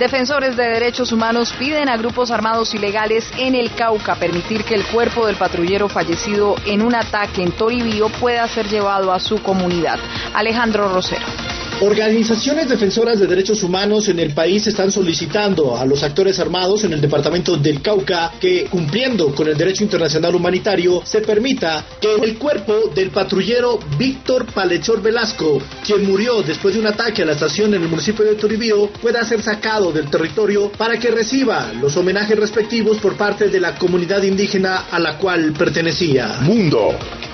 Defensores de derechos humanos piden a grupos armados ilegales en el Cauca permitir que el cuerpo del patrullero fallecido en un ataque en Toribío pueda ser llevado a su comunidad. Alejandro Rosero. Organizaciones defensoras de derechos humanos en el país están solicitando a los actores armados en el departamento del Cauca que, cumpliendo con el derecho internacional humanitario, se permita que el cuerpo del patrullero Víctor Palechor Velasco, quien murió después de un ataque a la estación en el municipio de Toribío, pueda ser sacado del territorio para que reciba los homenajes respectivos por parte de la comunidad indígena a la cual pertenecía. Mundo